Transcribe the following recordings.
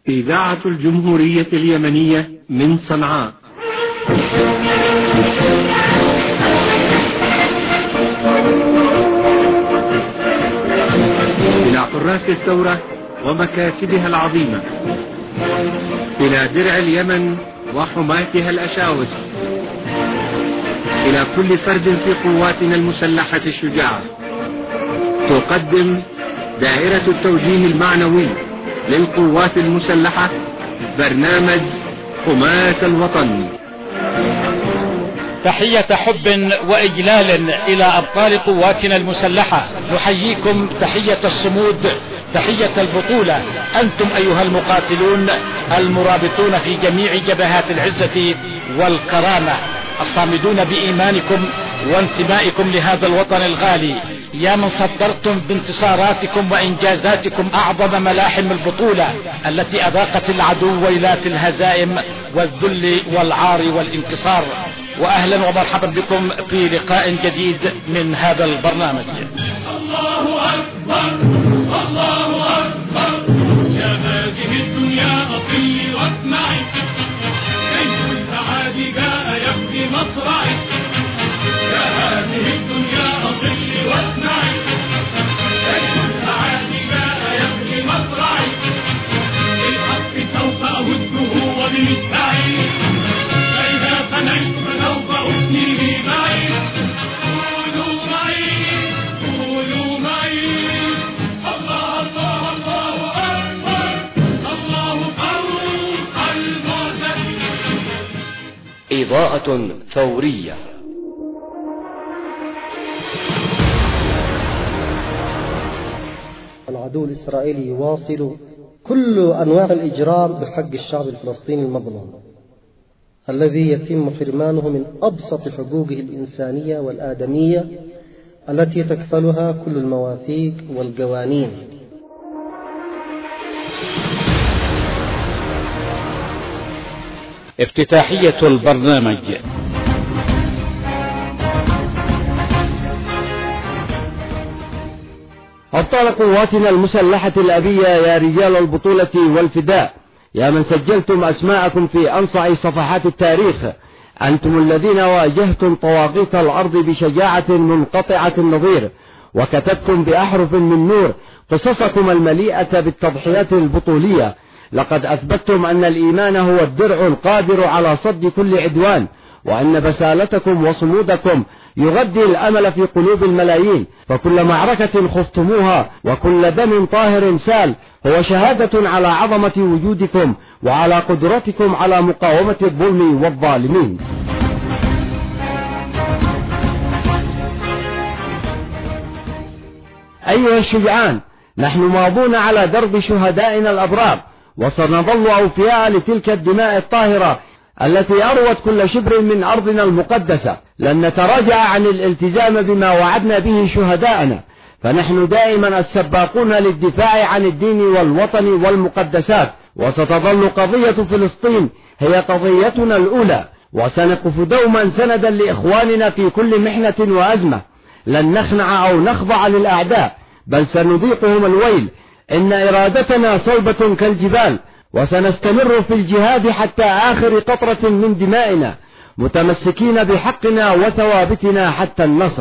إذاعة الجمهورية اليمنية من صنعاء. إلى حراس الثورة ومكاسبها العظيمة، إلى درع اليمن وحماتها الأشاوس، إلى كل فرد في قواتنا المسلحة الشجاعة، تقدم دائرة التوجيه المعنوي للقوات المسلحة برنامج حماة الوطن. تحية حب وإجلال إلى أبطال قواتنا المسلحة، نحييكم تحية الصمود، تحية البطولة. أنتم أيها المقاتلون المرابطون في جميع جبهات العزة والكرامة، الصامدون بإيمانكم وانتمائكم لهذا الوطن الغالي، يا من صدرتم بانتصاراتكم وإنجازاتكم أعظم ملاحم البطولة التي أذاقت العدو ويلات الهزائم والذل والعار والانتصار. وأهلا ومرحبا بكم في لقاء جديد من هذا البرنامج. الله أكبر الله أكبر، يا هذه الدنيا أطلي واسمعي، كيف الأعادي جاء يبكي مصرعي، يا هذه الدنيا أطلي واسمعي، كيف الأعادي جاء يبكي مصرعي، بالحق سوف أهده وبمسعي، فإذا فنيت فسوف أثنيه معي، قولوا معي قولوا معي، الله الله الله أكبر، الله فوق المعتدين. إضاءة ثورية. العدو الإسرائيلي يواصل كل أنواع الإجرام بحق الشعب الفلسطيني المظلوم الذي يتم حرمانه من أبسط حقوقه الإنسانية والآدمية التي تكفلها كل المواثيق والقوانين. افتتاحية البرنامج. أبطال قواتنا المسلحة الأبية، يا رجال البطولة والفداء، يا من سجلتم أسماءكم في أنصع صفحات التاريخ، أنتم الذين واجهتم طواغيت الأرض بشجاعة منقطعة النظير، وكتبتم بأحرف من نور قصصكم المليئة بالتضحيات البطولية. لقد أثبتتم أن الإيمان هو الدرع القادر على صد كل عدوان، وأن بسالتكم وصمودكم يغذي الأمل في قلوب الملايين، فكل معركة خفتموها وكل دم طاهر سال هو شهادة على عظمة وجودكم وعلى قدرتكم على مقاومة الظلم والظالمين. أيها الشجعان، نحن ماضون على درب شهدائنا الأبرار، وسنظل أوفياء لتلك الدماء الطاهرة التي أروت كل شبر من أرضنا المقدسة. لن نتراجع عن الالتزام بما وعدنا به شهداءنا، فنحن دائما السباقون للدفاع عن الدين والوطن والمقدسات، وستظل قضية فلسطين هي قضيتنا الأولى، وسنقف دوما سندا لإخواننا في كل محنة وأزمة. لن نخنع أو نخضع للأعداء، بل سنذيقهم الويل. إن إرادتنا صلبة كالجبال، وسنستمر في الجهاد حتى آخر قطرة من دمائنا، متمسكين بحقنا وثوابتنا حتى النصر.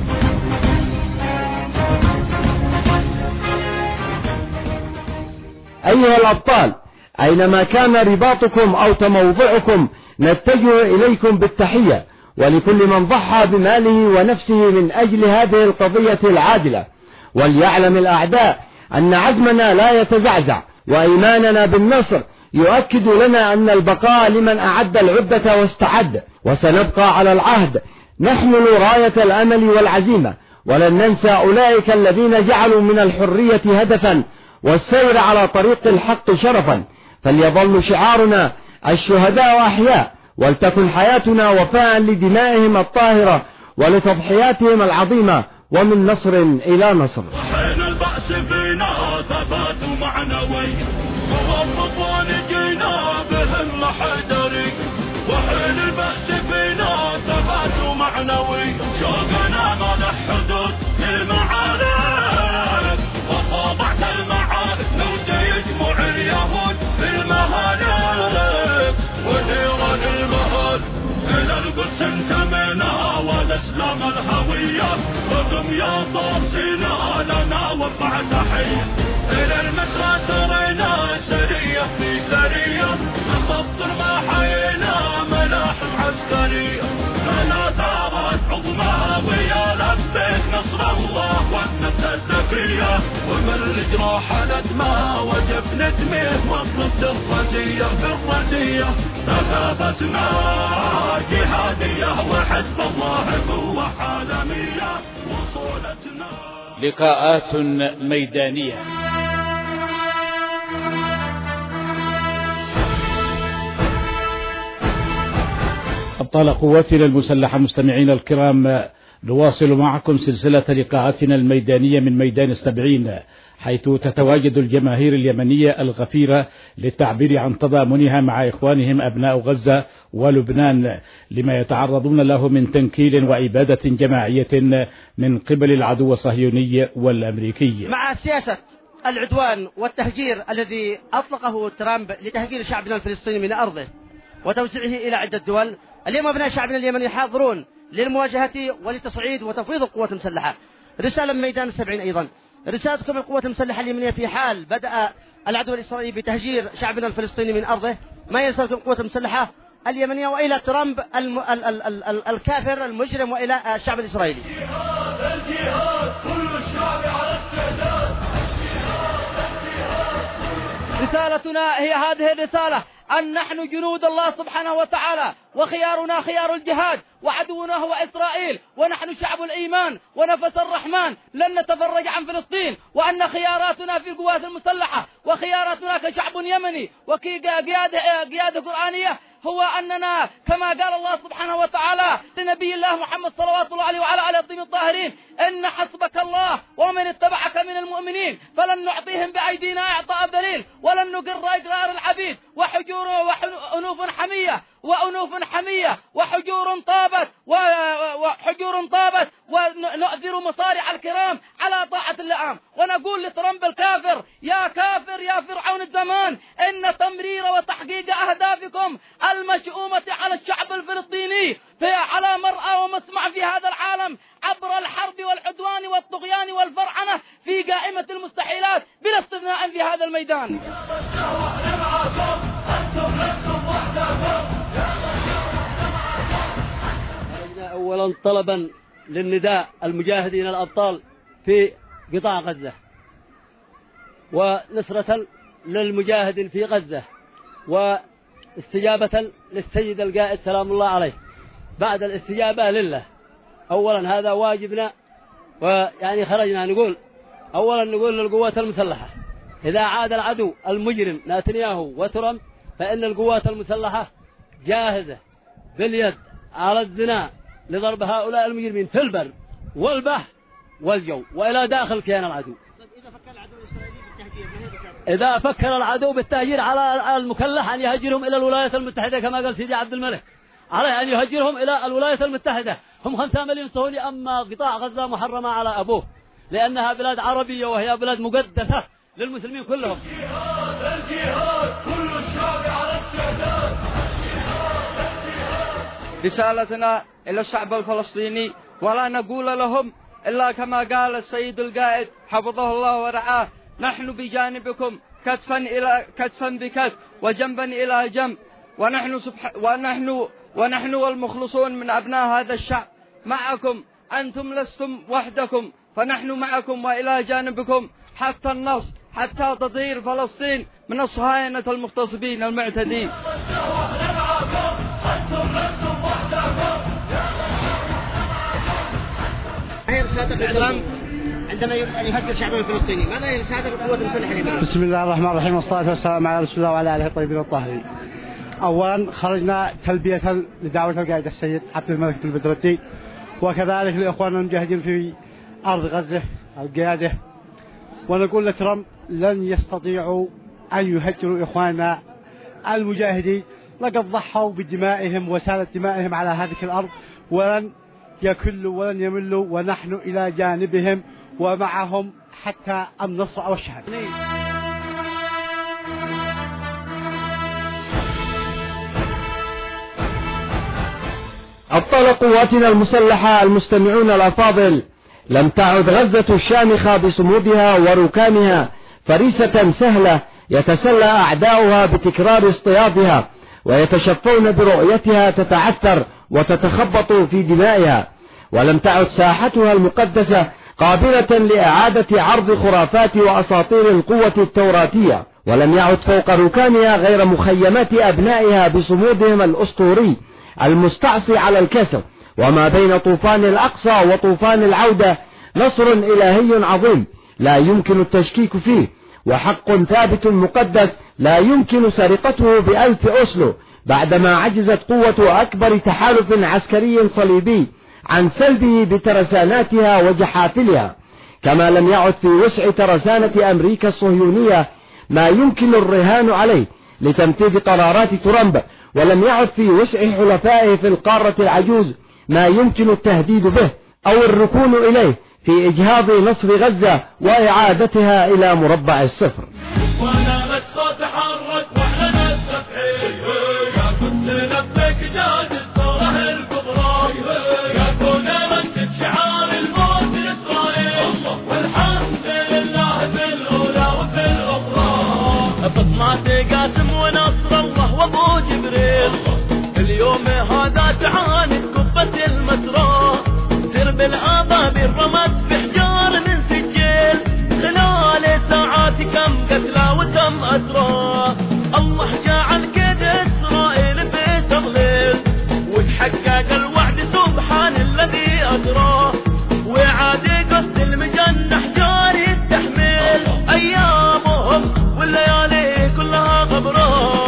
أيها الأبطال، أينما كان رباطكم أو تموضعكم نتجه إليكم بالتحية، ولكل من ضحى بماله ونفسه من أجل هذه القضية العادلة. وليعلم الأعداء أن عزمنا لا يتزعزع، وإيماننا بالنصر يؤكد لنا أن البقاء لمن أعد العدة واستعد، وسنبقى على العهد نحمل راية الأمل والعزيمة، ولن ننسى أولئك الذين جعلوا من الحرية هدفا والسير على طريق الحق شرفا. فليظل شعارنا الشهداء أحياء، ولتكن حياتنا وفاء لدمائهم الطاهرة ولتضحياتهم العظيمة، ومن نصر إلى نصر. وحين البأس فينا ثبات معنوي، ووفق نجينا بهم حيدري، وحين البأس فينا ثبات معنوي، شوقنا ما له حدود للمعارك، وطابعت المعارك لو تجمع اليهود في قم يا صاصنا لنا وقع تحية إلى المسرى سرينا سرية في سرية نخطر ما حينا ملاحم عسكرية لنا ثارات عظمى ويا لبيك نصر الله والنفس الزكية ومن الجراح ندمى وجب ندمه واطلبت الرزية في الرزية ثقافتنا جهادية وحسب الله قوة عالمية وصولتنا لقاءات ميدانية. أبطال قواتنا المسلحة مستمعين الكرام، نواصل معكم سلسلة لقاءاتنا الميدانية من ميدان السبعين، حيث تتواجد الجماهير اليمنية الغفيرة للتعبير عن تضامنها مع إخوانهم أبناء غزة ولبنان لما يتعرضون له من تنكيل وإبادة جماعية من قبل العدو الصهيوني والأمريكي. مع سياسة العدوان والتهجير الذي أطلقه ترامب لتهجير شعبنا الفلسطيني من أرضه وتوزيعه إلى عدة دول، اليوم أبناء شعبنا اليمني حاضرون للمواجهة ولتصعيد وتفويض القوات المسلحة. رسالة من ميدان السبعين أيضا، رسالتكم القوات المسلحة اليمنية في حال بدأ العدو الإسرائيلي بتهجير شعبنا الفلسطيني من أرضه، ما يرسلكم القوات المسلحة اليمنية وإلى ترامب الكافر المجرم وإلى الشعب الإسرائيلي. الجهاد كل الشعب على استعداد. رسالتنا هي هذه الرسالة، أن نحن جنود الله سبحانه وتعالى وخيارنا خيار الجهاد وعدونا هو إسرائيل، ونحن شعب الإيمان ونفس الرحمن لن نتفرج عن فلسطين، وأن خياراتنا في القوات المسلحة وخياراتنا كشعب يمني وكقيادة قرآنية هو أننا كما قال الله سبحانه وتعالى لنبي الله محمد صلوات الله عليه وعلى آله الطيبين الطاهرين: إن حسبك الله ومن اتبعك من المؤمنين فلن نعطيهم بأيدينا إعطاء ذليل ولن نقر إقرار العبيد وحجور وأنوف حمية وحجور طابت ونؤثر مصارع الكرام على طاعة اللئام. ونقول لترامب الكافر: يا كافر يا فرعون الزمان، إن تمرير وتحقيق أهدافكم المشؤومة على الشعب الفلسطيني على مرأى ومسمع في هذا العالم عبر الحرب والعدوان والطغيان والفرعنة في قائمة المستحيلات بلا استثناء في هذا الميدان. أولا طلبا للنداء المجاهدين الأبطال في قطاع غزة ونصرة للمجاهدين في غزة واستجابة للسيد القائد سلام الله عليه. بعد الاستجابة لله أولا هذا واجبنا، ويعني خرجنا أولا نقول للقوات المسلحة: إذا عاد العدو المجرم نتنياهو وترامب فإن القوات المسلحة جاهزة باليد على الزنا لضرب هؤلاء المجرمين في البر والبحر والجو وإلى داخل كيان العدو. إذا فكر العدو بالتهجير على المكلح أن يهجرهم إلى الولايات المتحدة كما قال سيدي عبد الملك، عليه أن يهجرهم إلى الولايات المتحدة. هم 5 مليون صهيوني، أما قطاع غزة محرمة على أبوه لأنها بلاد عربية وهي بلاد مقدسة للمسلمين كلهم. الجهاد كل الشعب على استعداد. رسالتنا إلى الشعب الفلسطيني ولا نقول لهم إلا كما قال السيد القائد حفظه الله ورعاه: نحن بجانبكم كتفا بكتف وجنبا إلى جنب، ونحن والمخلصون من أبناء هذا الشعب معكم، أنتم لستم وحدكم، فنحن معكم وإلى جانبكم حتى النصر، حتى تطهير فلسطين من الصهاينة المغتصبين المعتدين. عندما يهجر شعبنا الفلسطيني ماذا يساعد القوات المسلحة اليمنية؟ بسم الله الرحمن الرحيم، والصلاة والسلام على رسول الله وعلى آله الطيبين الطاهرين. أولا خرجنا تلبية لدعوة القائد السيد عبد الملك بن بدر الدين، وكذلك لإخواننا المجاهدين في أرض غزة القيادة، ونقول لترامب: لن يستطيعوا أن يهجروا إخواننا المجاهدين، لقد ضحوا بدمائهم وسالت دمائهم على هذه الأرض، ولن يكلوا ولن يملوا، ونحن إلى جانبهم ومعهم حتى النصر أو الشهادة. أبطال قواتنا المسلحة المستمعون الأفاضل، لم تعد غزة الشامخة بصمودها وركامها فريسة سهلة يتسلى أعداؤها بتكرار اصطيادها، ويتشفون برؤيتها تتعثر وتتخبط في دمائها. ولم تعد ساحتها المقدسة قابلة لإعادة عرض خرافات وأساطير القوة التوراتية، ولم يعد فوق ركامها غير مخيمات أبنائها بصمودهم الأسطوري المستعصي على الكسر. وما بين طوفان الأقصى وطوفان العودة نصر إلهي عظيم لا يمكن التشكيك فيه، وحق ثابت مقدس لا يمكن سرقته ب1000 أسلو، بعدما عجزت قوة أكبر تحالف عسكري صليبي عن سلبه بترساناتها وجحافلها. كما لم يعد في وسع ترسانة أمريكا الصهيونية ما يمكن الرهان عليه لتنفيذ قرارات ترامب، ولم يعد في وسع حلفائه في القارة العجوز ما يمكن التهديد به أو الركون إليه في إجهاض نصر غزة وإعادتها إلى مربع الصفر. ونامت صوت حرك واحنا التفحيل يا قدس لبيك جاد الثورة الكبرى يا كون ردت شعار الموت لإسرائيل والحمد لله في الأولى وفي الأخرى. بصمات قاسم ونصر الله وأبو جبريل اليوم هذا تعاند كفة المسرى سرب الأبابيل رمت في حجار من سجيل خلال ساعات كم قتلى وتم أسرى. الله جعل كد إسرائيل في تضليل وتحقق الوعد سبحان الذي أسرى وعاد قصد المجنح جاري التحميل أيامهم والليالي كلها غبرة.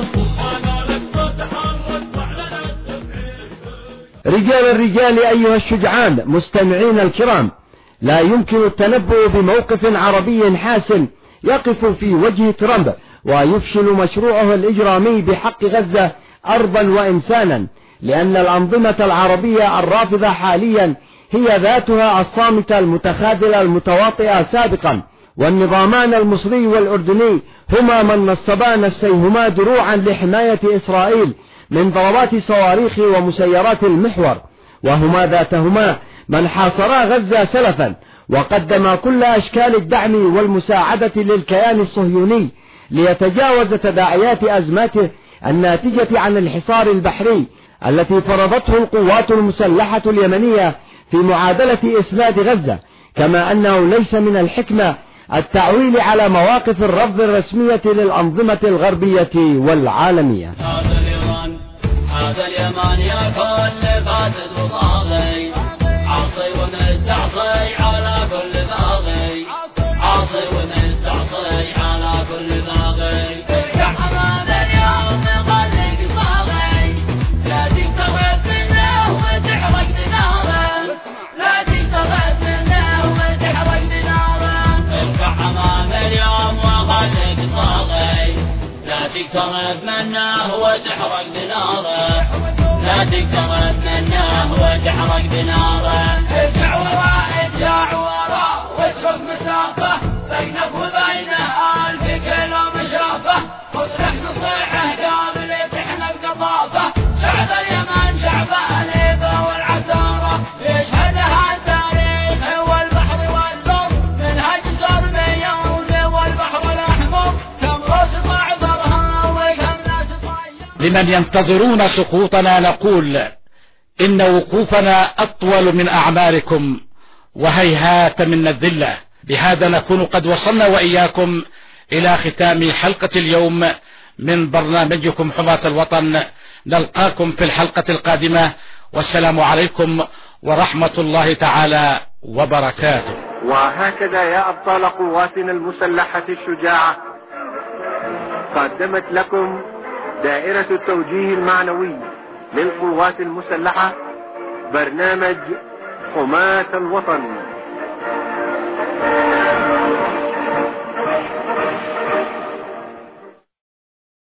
رجال الرجال أيها الشجعان مستمعين الكرام، لا يمكن التنبؤ بموقف عربي حاسم يقف في وجه ترامب ويفشل مشروعه الإجرامي بحق غزة أرضا وإنسانا، لأن الأنظمة العربية الرافضة حاليا هي ذاتها الصامتة المتخاذلة المتواطئة سابقا، والنظامان المصري والأردني هما من نصبا نفسيهما دروعا لحماية إسرائيل من ضربات صواريخ ومسيرات المحور، وهما ذاتهما من حاصرا غزة سلفا وقدما كل أشكال الدعم والمساعدة للكيان الصهيوني ليتجاوز تداعيات أزماته الناتجة عن الحصار البحري التي فرضته القوات المسلحة اليمنية في معادلة إسناد غزة. كما أنه ليس من الحكمة التعويل على مواقف الرفض الرسمية للأنظمة الغربية والعالمية. هذا اليمن يا كل فاسد وطاغي عاصي ومستعصي على كل باغي عاصي ومستعصي على كل باغي. ارجع أمام اليوم خليك صاغي لا تكتغب منه وتحرق بناره لا تكتغب منه وتحرق بناره. ارجع أمام اليوم وخليك صاغي لا تقترب منه وتحرق بناره لا تقترب منه وتحرق بناره. ارجع وراء واترك مسافة بينك وبينه 1000 كيلو مشافة خذ لك نصيحة قبل تحنق قطافة. شعب اليمن شعب الهيبة والعسارة يشهدها التاريخ والبحر والبر منهج سربيا والبحر الأحمر كم رصد لمن ينتظرون سقوطنا نقول إن وقوفنا أطول من أعماركم وهيهات من الذلة. بهذا نكون قد وصلنا وإياكم إلى ختام حلقة اليوم من برنامجكم حماة الوطن. نلقاكم في الحلقة القادمة والسلام عليكم ورحمة الله تعالى وبركاته. وهكذا يا أبطال قواتنا المسلحة الشجاعة قدمت لكم دائرة التوجيه المعنوي للقوات المسلحة برنامج حماة الوطن.